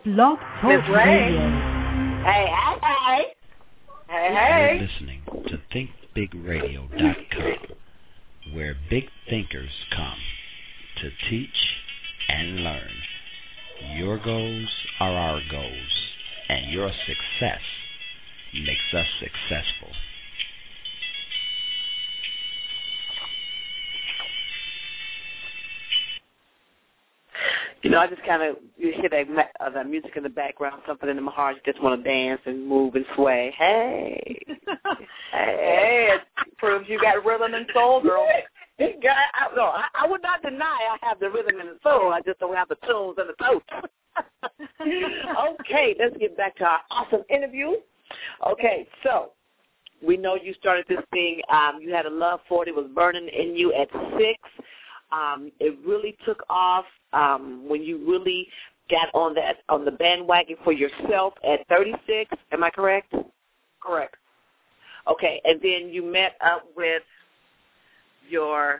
Blog Talk Radio. Hey. You're listening to thinkbigradio.com, where big thinkers come to teach and learn. Your goals are our goals, and your success makes us successful. You know, I just kind of, you hear that music in the background, something in my heart, you just want to dance and move and sway. Hey. Hey, it proves you got rhythm and soul, girl. I would not deny I have the rhythm and the soul. I just don't have the tunes and the totes. Okay, let's get back to our awesome interview. Okay, so we know you started this thing. You had a love for it. It was burning in you at 6. It really took off when you really got on the bandwagon for yourself at 36. Am I correct? Correct. Okay, and then you met up with your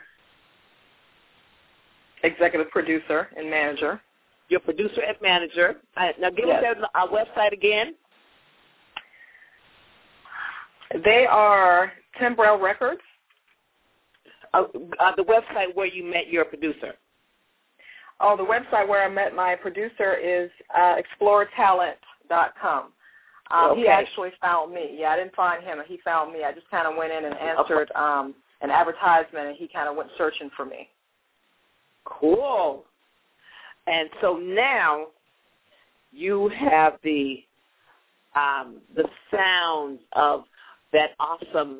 executive producer and manager. Your producer and manager. Now give us our website again. They are Timbrell Records. The website where you met your producer. Oh, the website where I met my producer is exploretalent.com. Okay. He actually found me. Yeah, I didn't find him. He found me. I just kind of went in and answered an advertisement, and he kind of went searching for me. Cool. And so now you have the sound of that awesome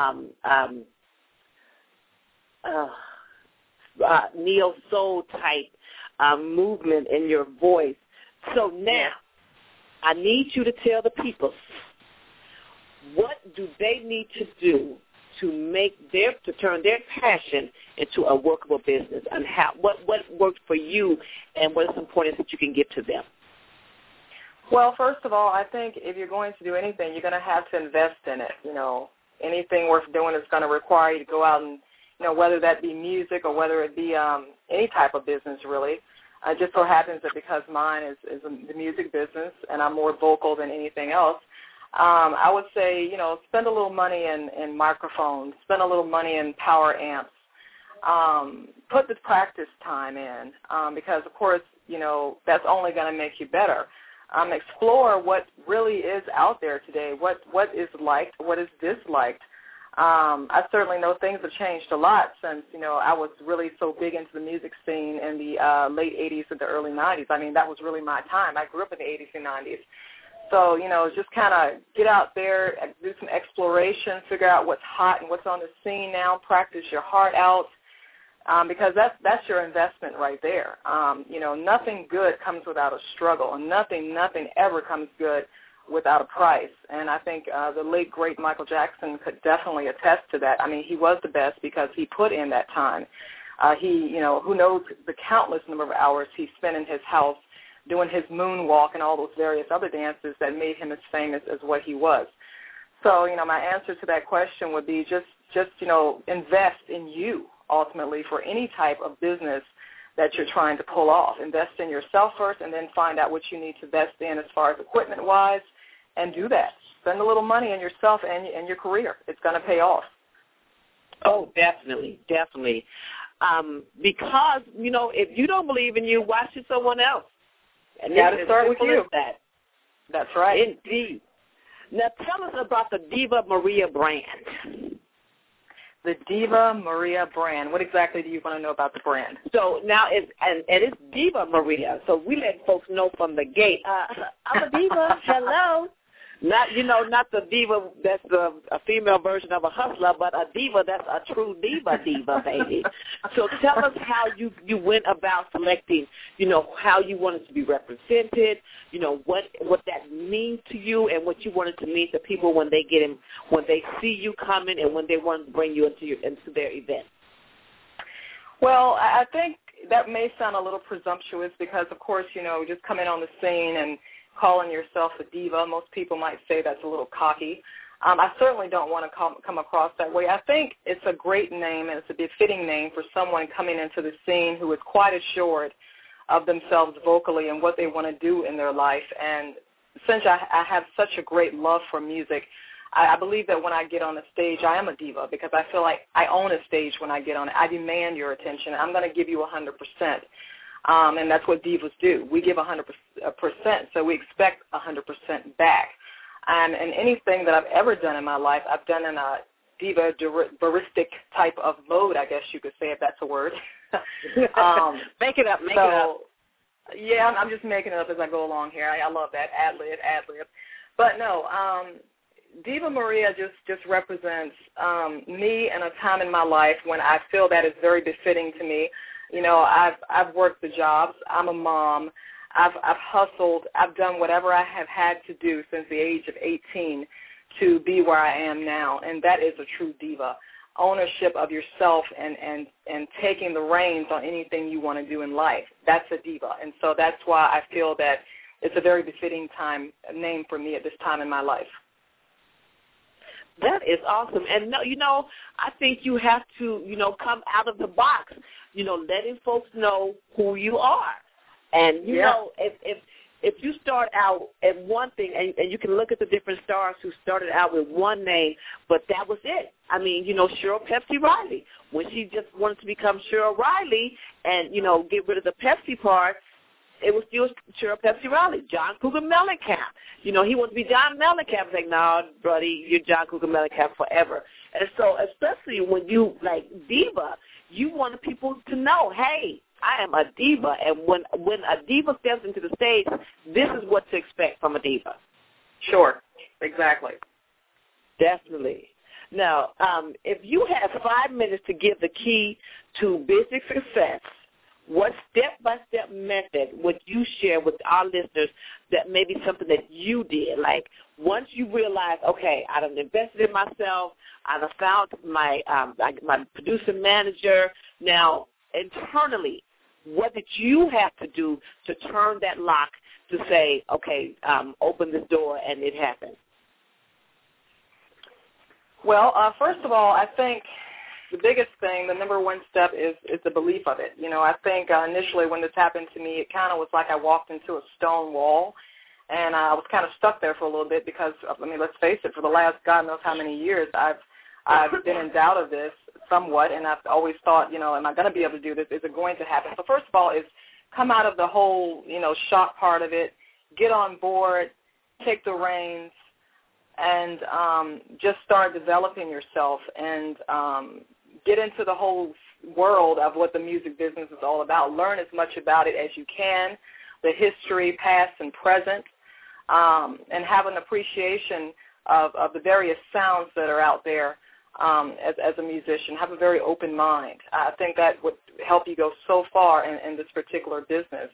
neo soul type movement in your voice. So now I need you to tell the people, what do they need to do to turn their passion into a workable business, and what worked for you, and what is important that you can give to them? Well, first of all, I think if you're going to do anything, you're going to have to invest in it. You know, anything worth doing is going to require you to go out and, you know, whether that be music or whether it be any type of business, really. It just so happens that because mine is the music business and I'm more vocal than anything else, I would say, you know, spend a little money in microphones, spend a little money in power amps, put the practice time in because, of course, you know, that's only going to make you better. Explore what really is out there today, what is liked, what is disliked. I certainly know things have changed a lot since, you know, I was really so big into the music scene in the late 80s and the early 90s. I mean, that was really my time. I grew up in the 80s and 90s. So, you know, just kind of get out there, do some exploration, figure out what's hot and what's on the scene now, practice your heart out, because that's your investment right there. You know, nothing good comes without a struggle, and nothing ever comes good without a price. And I think the late, great Michael Jackson could definitely attest to that. I mean, he was the best because he put in that time. He, you know, who knows the countless number of hours he spent in his house doing his moonwalk and all those various other dances that made him as famous as what he was. So, you know, my answer to that question would be just you know, invest in you ultimately for any type of business that you're trying to pull off. Invest in yourself first and then find out what you need to invest in as far as equipment-wise, and do that. Spend a little money on yourself and your career. It's going to pay off. Oh, definitely. Because, you know, if you don't believe in you, why should someone else? And you got to start with you. That's right. Indeed. Now tell us about the Diva Maria brand. The Diva Maria brand. What exactly do you want to know about the brand? So now it's Diva Maria. So we let folks know from the gate. I'm a diva. Hello. Not the diva that's a female version of a hustler, but a diva that's a true diva, baby. So tell us how you went about selecting, you know, how you wanted to be represented, you know, what that means to you and what you wanted to mean to people when they see you coming and when they want to bring you into their event. Well, I think that may sound a little presumptuous because, of course, you know, just coming on the scene and calling yourself a diva, most people might say that's a little cocky. I certainly don't want to come across that way. I think it's a great name and it's a befitting name for someone coming into the scene who is quite assured of themselves vocally and what they want to do in their life. And since I have such a great love for music, I believe that when I get on the stage, I am a diva because I feel like I own a stage when I get on it. I demand your attention. I'm going to give you 100%. And that's what divas do. We give 100%, so we expect 100% back. And anything that I've ever done in my life, I've done in a diva-veristic type of mode, I guess you could say, if that's a word. Make it up. Yeah, I'm just making it up as I go along here. I love that, ad-lib. But no, Diva Maria just represents me and a time in my life when I feel that is very befitting to me. You know, I've worked the jobs. I'm a mom. I've hustled. I've done whatever I have had to do since the age of 18 to be where I am now, and that is a true diva. Ownership of yourself and taking the reins on anything you want to do in life. That's a diva, and so that's why I feel that it's a very befitting name for me at this time in my life. That is awesome. And, I think you have to, come out of the box, letting folks know who you are. And, you know, if you start out at one thing, and you can look at the different stars who started out with one name, but that was it. I mean, Cheryl Pepsi Riley, when she just wanted to become Cheryl Riley and, get rid of the Pepsi part, it was still Cheryl Pepsi Riley. John Cougar Mellencamp. He wanted to be John Mellencamp. Like, no, buddy, you're John Cougar Mellencamp forever. And so especially when you, like, diva, you want people to know, hey, I am a diva. And when a diva steps into the stage, this is what to expect from a diva. Sure. Exactly. Definitely. Now, if you have 5 minutes to give the key to business success, what step-by-step method would you share with our listeners that may be something that you did? Like, once you realize, okay, I done invested in myself, I done found my producer manager. Now, internally, what did you have to do to turn that lock to say, okay, open this door and it happened? Well, first of all, I think the biggest thing, the number one step is the belief of it. I think initially when this happened to me, it kind of was like I walked into a stone wall, and I was kind of stuck there for a little bit because, let's face it, for the last God knows how many years, I've been in doubt of this somewhat, and I've always thought, am I going to be able to do this? Is it going to happen? So first of all is come out of the whole, shock part of it, get on board, take the reins, and just start developing yourself and get into the whole world of what the music business is all about. Learn as much about it as you can, the history, past and present, and have an appreciation of the various sounds that are out there as a musician. Have a very open mind. I think that would help you go so far in this particular business.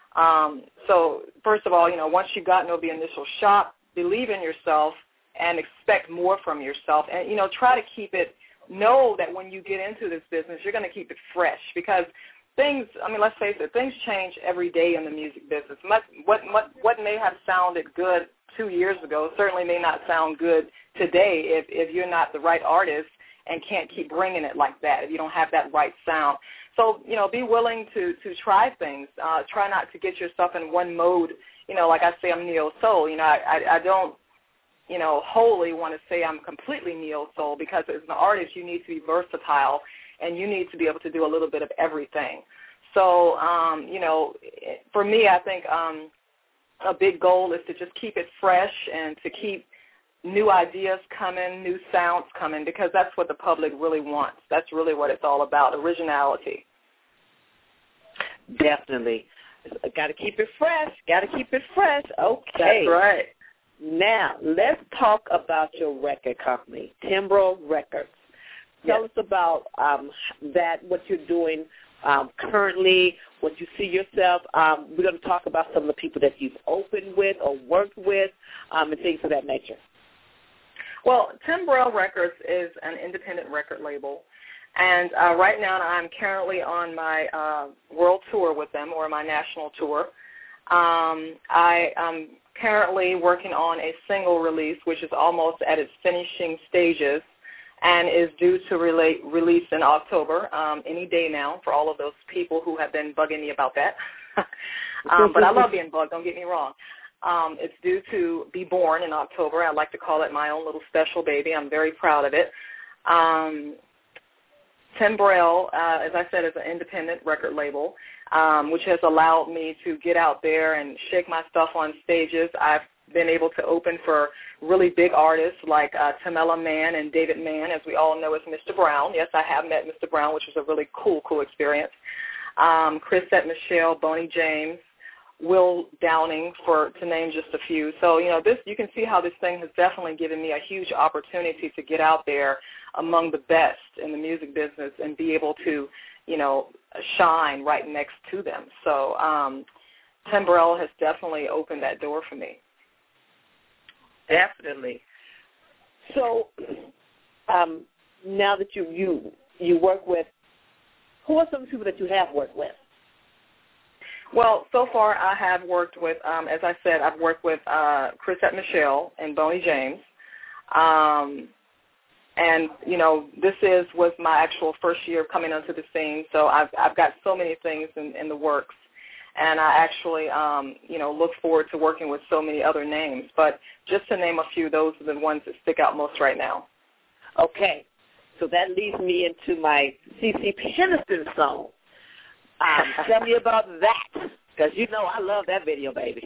So first of all, once you've gotten over the initial shock, believe in yourself and expect more from yourself. And, try to keep it, know that when you get into this business, you're going to keep it fresh because things, let's face it, things change every day in the music business. What may have sounded good 2 years ago certainly may not sound good today if you're not the right artist and can't keep bringing it like that, if you don't have that right sound. So, be willing to try things. Try not to get yourself in one mode. Like I say, I'm neo-soul. I don't, wholly want to say I'm completely neo-soul because as an artist, you need to be versatile and you need to be able to do a little bit of everything. So, for me, I think a big goal is to just keep it fresh and to keep new ideas coming, new sounds coming, because that's what the public really wants. That's really what it's all about, originality. Definitely. Got to keep it fresh. Okay. That's right. Now, let's talk about your record company, Timbro Records. Tell us about that, what you're doing currently, what you see yourself. We're going to talk about some of the people that you've opened with or worked with and things of that nature. Well, Timbro Records is an independent record label, and right now I'm currently on my world tour with them, or my national tour. I am currently working on a single release, which is almost at its finishing stages, and is due to release in October, any day now, for all of those people who have been bugging me about that. But I love being bugged, don't get me wrong. It's due to be born in October. I like to call it my own little special baby. I'm very proud of it. Tim Burrell, as I said, is an independent record label, which has allowed me to get out there and shake my stuff on stages. I've been able to open for really big artists like Tamela Mann and David Mann, as we all know as Mr. Brown. Yes, I have met Mr. Brown, which was a really cool experience. Chrisette Michele, Boney James, Will Downing, to name just a few. So, you can see how this thing has definitely given me a huge opportunity to get out there among the best in the music business and be able to, shine right next to them. So Tim Burrell has definitely opened that door for me. Definitely. So now that you work with, who are some people that you have worked with? Well, so far I have worked with, as I said, I've worked with Chrisette Michele and Boney James. And, this was my actual first year coming onto the scene, so I've got so many things in the works. And I actually, look forward to working with so many other names. But just to name a few, those are the ones that stick out most right now. Okay. So that leads me into my CeCe Peniston song. Tell me about that, because I love that video, baby.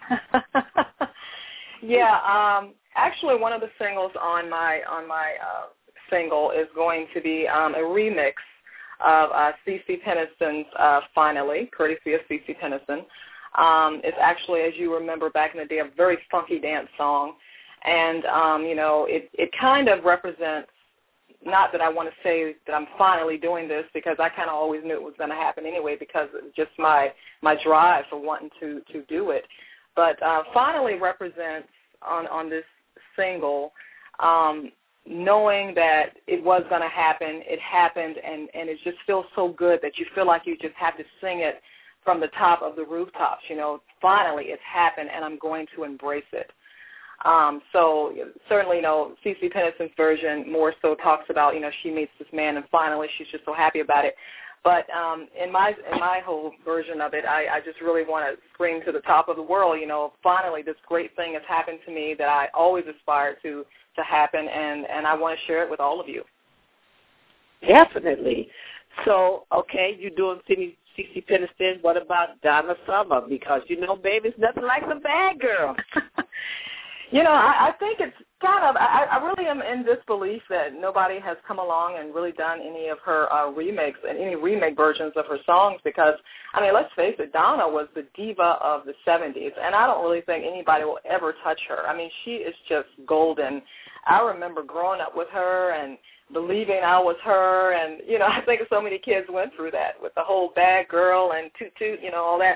Yeah, actually one of the singles on my single is going to be a remix of CeCe Peniston's Finally, courtesy of CeCe Peniston. It's actually, as you remember back in the day, a very funky dance song. And, it kind of represents, not that I want to say that I'm finally doing this, because I kind of always knew it was going to happen anyway, because it was just my drive for wanting to do it. But finally represents on this single, knowing that it was going to happen, it happened, and it just feels so good that you feel like you just have to sing it from the top of the rooftops. Finally it's happened, and I'm going to embrace it. So certainly, CeCe Peniston's version more so talks about, she meets this man and finally she's just so happy about it. But in my whole version of it, I just really want to scream to the top of the world, finally this great thing has happened to me that I always aspired to happen, and I want to share it with all of you. Definitely. So, okay, you're doing CeCe Peniston. What about Donna Summer? Because, baby, it's nothing like the bad girl. I think it's kind of, I really am in disbelief that nobody has come along and really done any of her remakes and any remake versions of her songs, because, let's face it, Donna was the diva of the 70s, and I don't really think anybody will ever touch her. She is just golden. I remember growing up with her and believing I was her, and, I think so many kids went through that with the whole bad girl and toot toot, all that.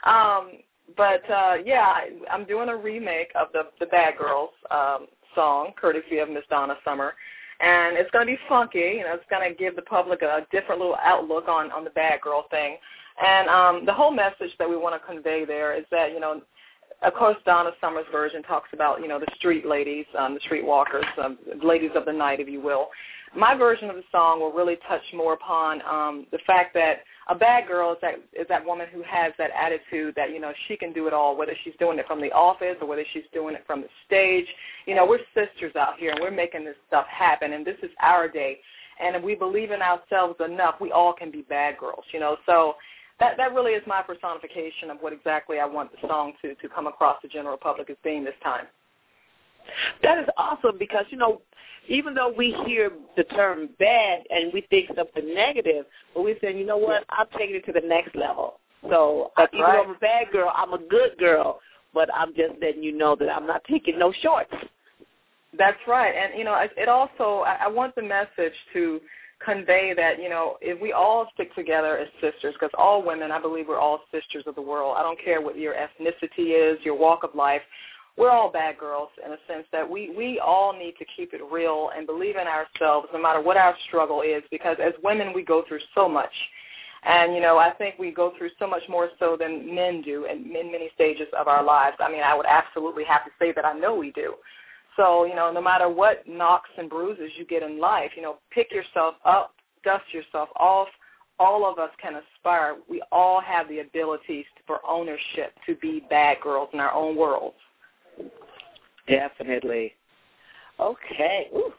But, I'm doing a remake of the Bad Girls song, courtesy of Miss Donna Summer. And it's going to be funky. It's going to give the public a different little outlook on the bad girl thing. And the whole message that we want to convey there is that, of course, Donna Summer's version talks about, the street ladies, the street walkers, ladies of the night, if you will. My version of the song will really touch more upon the fact that a bad girl is that woman who has that attitude that, she can do it all, whether she's doing it from the office or whether she's doing it from the stage. We're sisters out here, and we're making this stuff happen, and this is our day. And if we believe in ourselves enough, we all can be bad girls, So that really is my personification of what exactly I want the song to come across the general public as being this time. That is awesome because, even though we hear the term bad and we think something negative, but we say, you know what, I'm taking it to the next level. So even though I'm a bad girl, I'm a good girl, but I'm just letting you know that I'm not taking no shorts. That's right. And, it also, I want the message to convey that, if we all stick together as sisters, because all women, I believe we're all sisters of the world. I don't care what your ethnicity is, your walk of life. We're all bad girls in a sense that we all need to keep it real and believe in ourselves no matter what our struggle is, because as women we go through so much. And, I think we go through so much more so than men do in many stages of our lives. I would absolutely have to say that I know we do. So, no matter what knocks and bruises you get in life, pick yourself up, dust yourself off, all of us can aspire. We all have the abilities for ownership to be bad girls in our own worlds. Definitely. Okay. Ooh.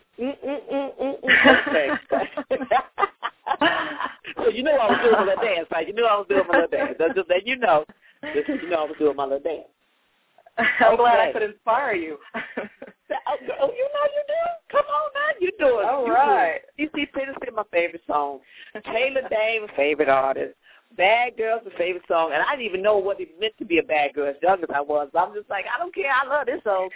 Okay. So you know I was doing my little dance, right? You knew I was doing my little dance. That's just that you know. Just you know I was doing my little dance. I'm glad I could inspire you. Oh, you know you do? Come on now, you do it. All right. You see, Peterson, my favorite song. Taylor Day, my favorite artist. Bad Girls, my favorite song. And I didn't even know what it meant to be a bad girl as young as I was. But I'm just like, I don't care. I love this song.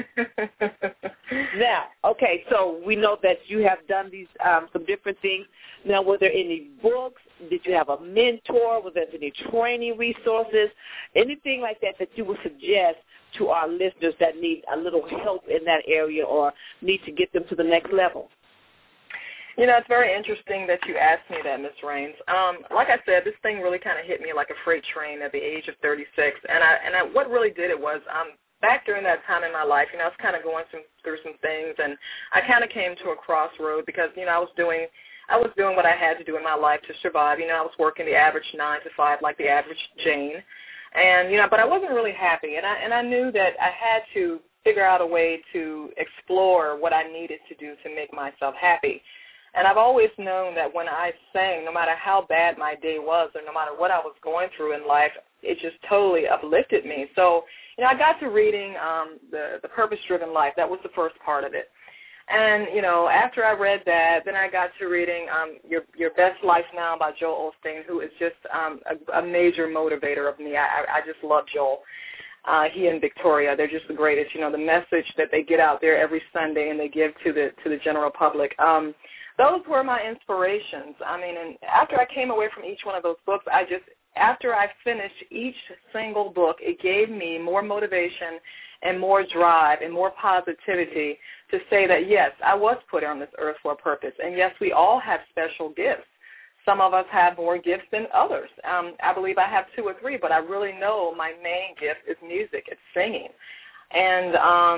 Now, okay, so we know that you have done these some different things. Now, were there any books? Did you have a mentor? Was there any training resources? Anything like that that you would suggest to our listeners that need a little help in that area or need to get them to the next level? You know, it's very interesting that you asked me that, Ms. Raines. Like I said, this thing really kind of hit me like a freight train at the age of 36. And what really did it was back during that time in my life, you know, I was kind of going through some things, and I kind of came to a crossroad because, you know, I was doing what I had to do in my life to survive. You know, I was working the average 9 to 5 like the average Jane. And, you know, but I wasn't really happy. And I knew that I had to figure out a way to explore what I needed to do to make myself happy. And I've always known that when I sang, no matter how bad my day was or no matter what I was going through in life, it just totally uplifted me. So, you know, I got to reading the Purpose-Driven Life. That was the first part of it. And, you know, after I read that, then I got to reading Your Best Life Now by Joel Osteen, who is just a major motivator of me. I just love Joel. He and Victoria, they're just the greatest. You know, the message that they get out there every Sunday and they give to the general public. Those were my inspirations. I mean, and after I came away from each one of those books, after I finished each single book, it gave me more motivation and more drive and more positivity to say that, yes, I was put on this earth for a purpose. And, yes, we all have special gifts. Some of us have more gifts than others. I believe I have 2 or 3, but I really know my main gift is music. It's singing. And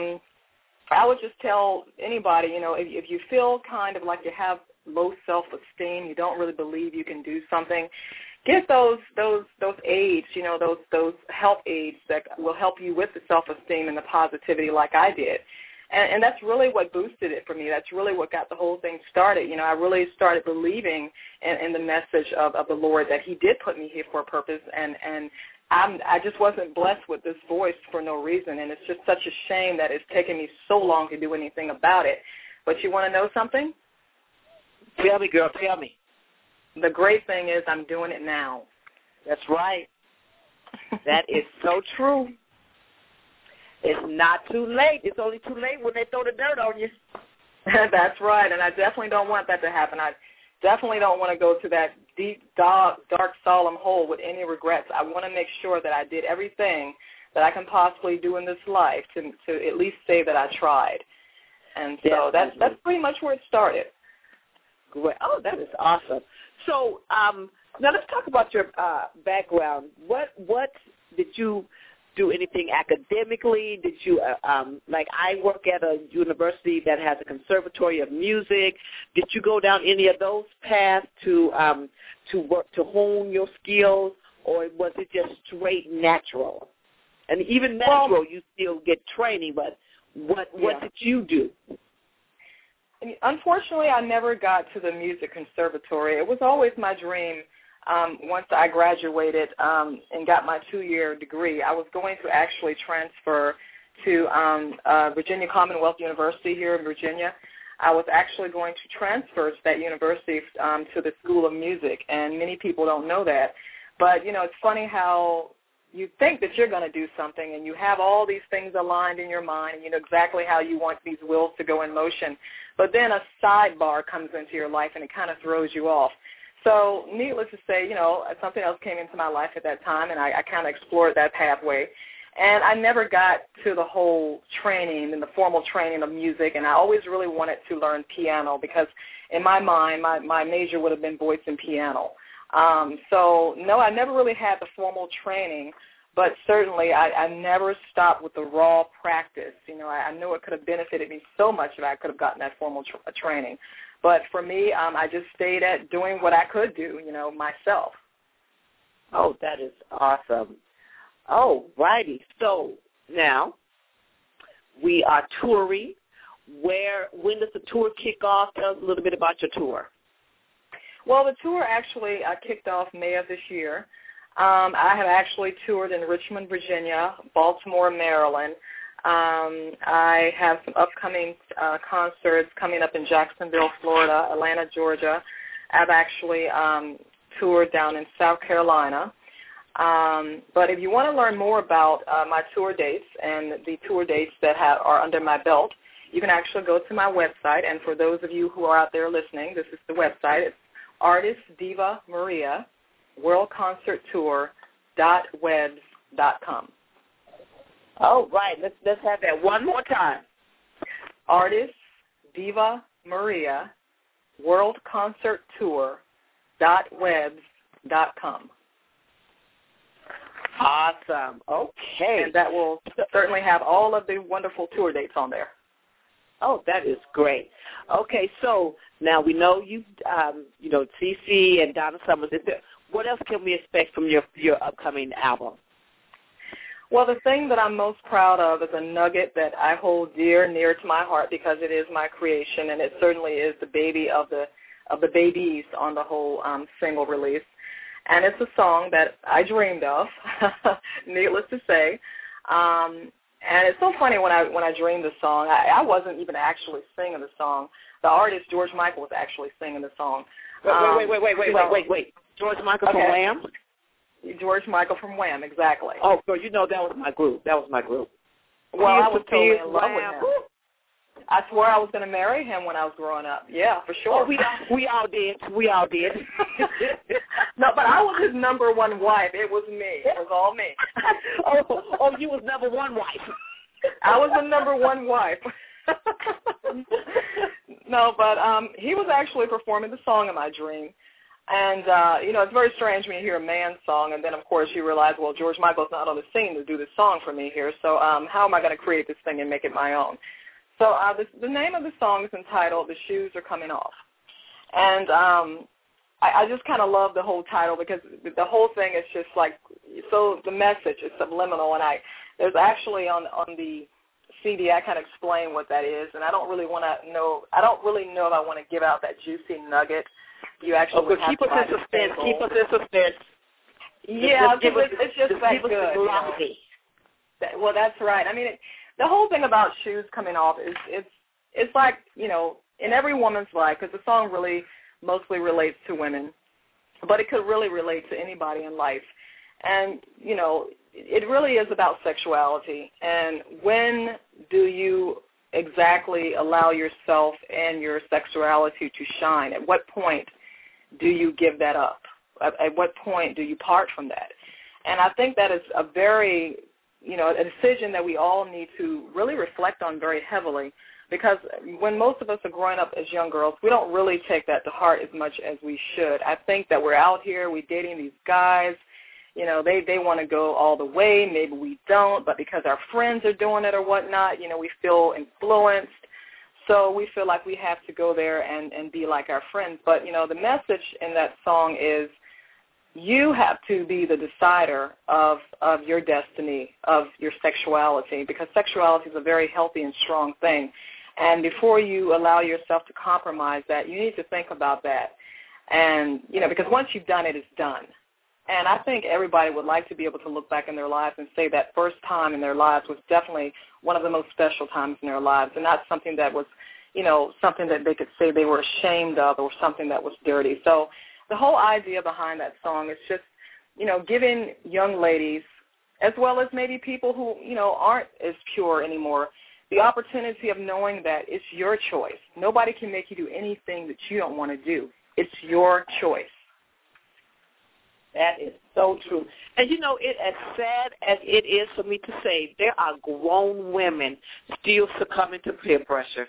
I would just tell anybody, you know, if you feel kind of like you have low self-esteem, you don't really believe you can do something, get those aids, you know, those help aids that will help you with the self-esteem and the positivity like I did. And that's really what boosted it for me. That's really what got the whole thing started. You know, I really started believing in the message of the Lord that he did put me here for a purpose, and I just wasn't blessed with this voice for no reason, and it's just such a shame that it's taken me so long to do anything about it. But you want to know something? Tell me, girl, tell me. The great thing is I'm doing it now. That's right. That is so true. It's not too late. It's only too late when they throw the dirt on you. That's right, and I definitely don't want that to happen. I definitely don't want to go to that deep, dark, solemn hole with any regrets. I want to make sure that I did everything that I can possibly do in this life to at least say that I tried. And so that's pretty much where it started. Great. Oh, that is awesome. So now let's talk about your background. What did you do? Anything academically? Did you like I work at a university that has a conservatory of music? Did you go down any of those paths to work to hone your skills, or was it just straight natural? And even natural, you still get training, but what did you do? Unfortunately, I never got to the music conservatory. It was always my dream. Once I graduated and got my 2-year degree, I was going to actually transfer to Virginia Commonwealth University here in Virginia. I was actually going to transfer to that university to the School of Music, and many people don't know that. But, you know, it's funny how you think that you're going to do something, and you have all these things aligned in your mind, and you know exactly how you want these wheels to go in motion. But then a sidebar comes into your life, and it kind of throws you off. So needless to say, you know, something else came into my life at that time, and I kind of explored that pathway. And I never got to the whole training and the formal training of music, and I always really wanted to learn piano because in my mind, my major would have been voice and piano. So, no, I never really had the formal training, But certainly I never stopped with the raw practice. You know, I knew it could have benefited me so much if I could have gotten that formal training. But for me, I just stayed at doing what I could do, you know, myself. Oh, that is awesome. Oh, righty. So now we are touring. When does the tour kick off? Tell us a little bit about your tour. Well, the tour actually kicked off May of this year. I have actually toured in Richmond, Virginia, Baltimore, Maryland. I have some upcoming concerts coming up in Jacksonville, Florida, Atlanta, Georgia. I've actually toured down in South Carolina. But if you want to learn more about my tour dates and the tour dates that are under my belt, you can actually go to my website. And for those of you who are out there listening, this is the website. It's Artist Diva Maria worldconcerttour.webs.com. Oh, right. Let's have that one more time. Artist Diva Maria worldconcerttour.webs.com. Awesome. Okay. And that will certainly have all of the wonderful tour dates on there. Oh, that is great. Okay, so now we know you know, CeCe and Donna Summers. What else can we expect from your upcoming album? Well, the thing that I'm most proud of is a nugget that I hold near to my heart because it is my creation, and it certainly is the baby of the babies on the whole single release. And it's a song that I dreamed of, needless to say. And it's so funny when I dreamed the song. I wasn't even actually singing the song. The artist George Michael was actually singing the song. Wait. George Michael from Wham? George Michael from Wham, exactly. Oh, so you know that was my group. Well, I was totally in love with him. I swore I was going to marry him when I was growing up. Yeah, for sure. Oh, we all did. No, but I was his number one wife. It was me. It was all me. Oh, you was number one wife. I was the number one wife. No, but he was actually performing the song in my dream. And, you know, it's very strange when you hear a man's song, and then, of course, you realize, well, George Michael's not on the scene to do this song for me here, so how am I going to create this thing and make it my own? So the name of the song is entitled The Shoes Are Coming Off. And I just kind of love the whole title because the whole thing is just like, so the message is subliminal. And there's actually on the CD, I kind of explain what that is. And I don't really know if I want to give out that juicy nugget. You actually have keep us in suspense. Keep us in suspense. Yeah, it's just that good. Well, that's right. I mean, the whole thing about shoes coming off is it's like, you know, in every woman's life, because the song really mostly relates to women, but it could really relate to anybody in life. And, you know, it really is about sexuality. And when do you exactly allow yourself and your sexuality to shine? At what point do you give that up? At what point do you part from that? And I think that is a very, you know, a decision that we all need to really reflect on very heavily, because when most of us are growing up as young girls, we don't really take that to heart as much as we should. I think that we're out here, we're dating these guys, you know, they want to go all the way, maybe we don't, but because our friends are doing it or whatnot, you know, we feel influenced, so we feel like we have to go there and be like our friends. But, you know, the message in that song is, you have to be the decider of your destiny, of your sexuality, because sexuality is a very healthy and strong thing. And before you allow yourself to compromise that, you need to think about that. And, you know, because once you've done it, it's done. And I think everybody would like to be able to look back in their lives and say that first time in their lives was definitely one of the most special times in their lives, and not something that was, you know, something that they could say they were ashamed of or something that was dirty. So the whole idea behind that song is just, you know, giving young ladies, as well as maybe people who, you know, aren't as pure anymore, the opportunity of knowing that it's your choice. Nobody can make you do anything that you don't want to do. It's your choice. That is so true. And, you know, as sad as it is for me to say, there are grown women still succumbing to peer pressure.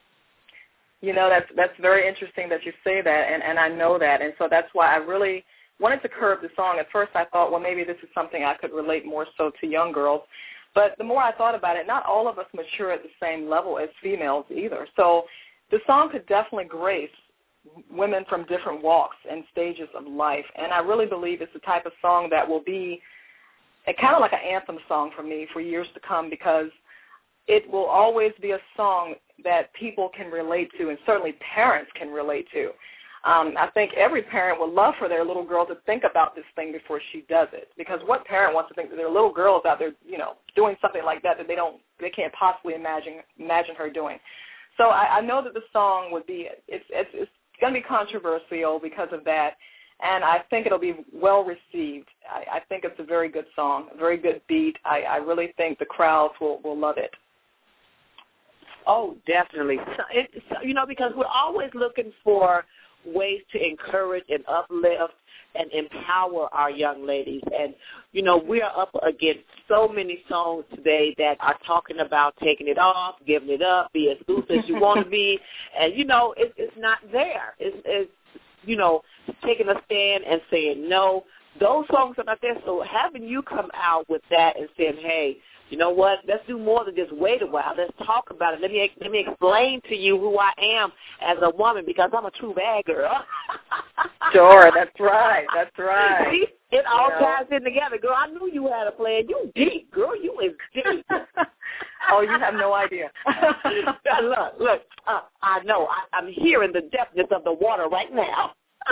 You know, that's very interesting that you say that, and I know that. And so that's why I really wanted to curve the song. At first I thought, well, maybe this is something I could relate more so to young girls. But the more I thought about it, not all of us mature at the same level as females either. So the song could definitely grace women from different walks and stages of life. And I really believe it's the type of song that will be kind of like an anthem song for me for years to come, because it will always be a song that people can relate to, and certainly parents can relate to. I think every parent would love for their little girl to think about this thing before she does it, because what parent wants to think that their little girl is out there, doing something like that they can't possibly imagine her doing. So I know that the song would be it's going to be controversial because of that, and I think it'll be well received. I think it's a very good song, a very good beat. I really think the crowds will love it. Oh, definitely. Because we're always looking for ways to encourage and uplift and empower our young ladies. And, we are up against so many songs today that are talking about taking it off, giving it up, be as loose as you want to be. And, it's not there. It's taking a stand and saying no. Those songs are not there. So having you come out with that and saying, hey, you know what, let's do more than just wait a while. Let's talk about it. Let me explain to you who I am as a woman, because I'm a true bad girl. Sure, that's right. See, it all ties in together. Girl, I knew you had a plan. You deep, girl. You is deep. Oh, you have no idea. Look, I know. I'm hearing the depthness of the water right now.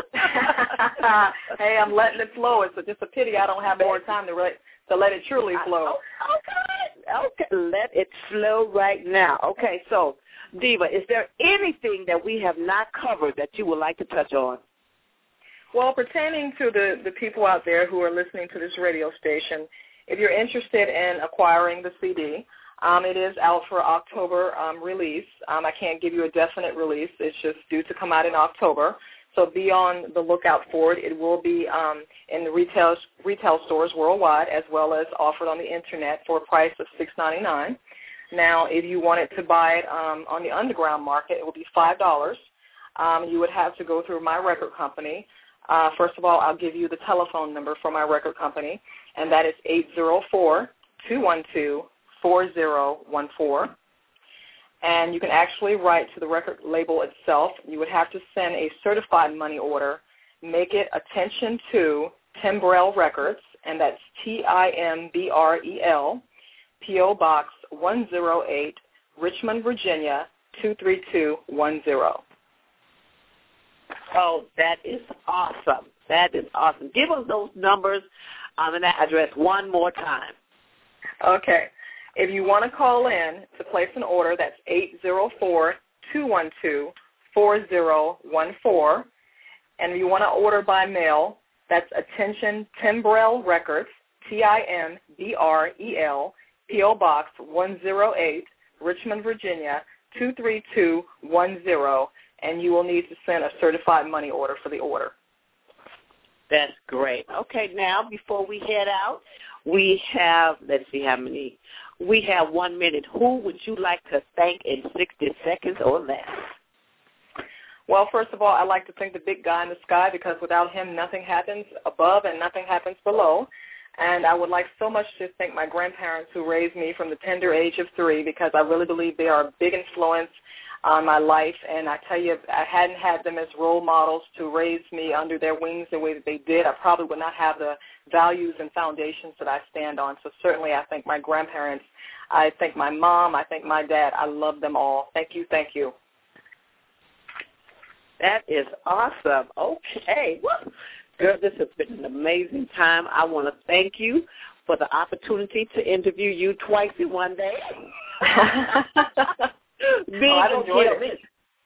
Hey, I'm letting it flow. It's just a pity I don't have more time to let it truly flow. Okay, let it flow right now. Okay, so, Diva, is there anything that we have not covered that you would like to touch on? Well, pertaining to the people out there who are listening to this radio station, if you're interested in acquiring the CD, it is out for October release. I can't give you a definite release. It's just due to come out in October. So be on the lookout for it. It will be in the retail stores worldwide, as well as offered on the Internet for a price of $6.99. Now, if you wanted to buy it on the underground market, it will be $5. You would have to go through my record company. First of all, I'll give you the telephone number for my record company, and that is 804-212-4014. And you can actually write to the record label itself. You would have to send a certified money order. Make it attention to Timbrel Records, and that's Timbrel, P.O. Box 108, Richmond, Virginia, 23210. Oh, that is awesome. That is awesome. Give us those numbers and that address one more time. Okay. If you want to call in to place an order, that's 804-212-4014. And if you want to order by mail, that's attention Timbrel Records, Timbrel, P.O. Box 108, Richmond, Virginia, 23210. And you will need to send a certified money order for the order. That's great. Okay, now before we head out, we have, let's see how many. We have 1 minute. Who would you like to thank in 60 seconds or less? Well, first of all, I'd like to thank the big guy in the sky, because without him, nothing happens above and nothing happens below. And I would like so much to thank my grandparents who raised me from the tender age of 3, because I really believe they are a big influence on my life. And I tell you, if I hadn't had them as role models to raise me under their wings the way that they did, I probably would not have the values and foundations that I stand on. So certainly I thank my grandparents. I thank my mom. I thank my dad. I love them all. Thank you. Thank you. That is awesome. Okay. Girl, this has been an amazing time. I want to thank you for the opportunity to interview you twice in one day. I've enjoyed it.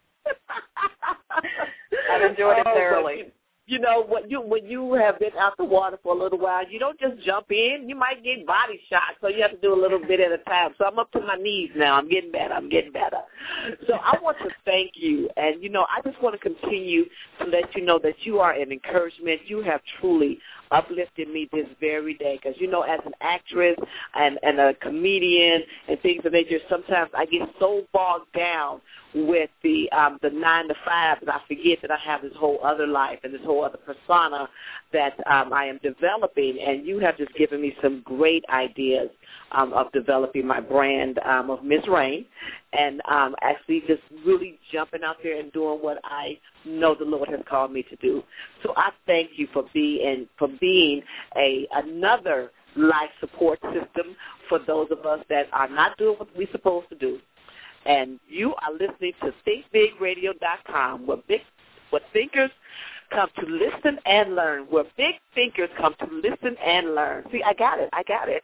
I've enjoyed it thoroughly. You know, when you have been out the water for a little while, you don't just jump in. You might get body shots, so you have to do a little bit at a time. So I'm up to my knees now. I'm getting better. So I want to thank you. And, I just want to continue to let you know that you are an encouragement. You have truly uplifted me this very day. Because, you know, as an actress and a comedian and things of that nature, sometimes I get so bogged down with the 9 to 5 that I forget that I have this whole other life and this whole other persona that I am developing. And you have just given me some great ideas of developing my brand of Miss Rain, and actually just really jumping out there and doing what I know the Lord has called me to do. So I thank you for being another life support system for those of us that are not doing what we're supposed to do. And you are listening to ThinkBigRadio.com, where thinkers come to listen and learn, where big thinkers come to listen and learn. See, I got it.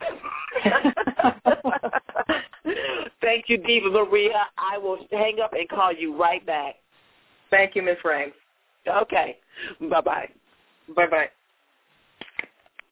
Thank you, Diva Maria. I will hang up and call you right back. Thank you, Ms. Rain. Okay. Bye-bye. Bye-bye.